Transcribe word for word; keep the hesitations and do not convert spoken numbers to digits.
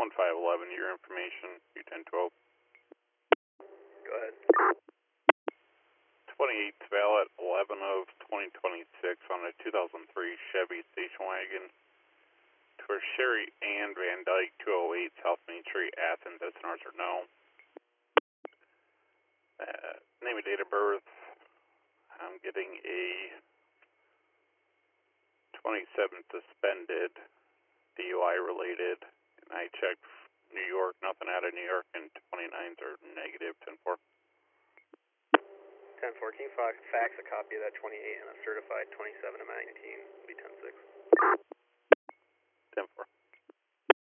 one five eleven, your information, U ten twelve. Go ahead. twenty-eighth valet, eleven of twenty twenty-six on a two thousand three Chevy station wagon for Sherry Ann Van Dyke, two oh eight South Main Street, Athens. S N Rs are no. Uh, name and date of birth, I'm getting a twenty-seven suspended, D U I related, and I checked New York, nothing out of New York, and twenty-nines are negative, ten four. ten four, can you fax a copy of that twenty-eight and a certified twenty-seven of nineteen, be ten six?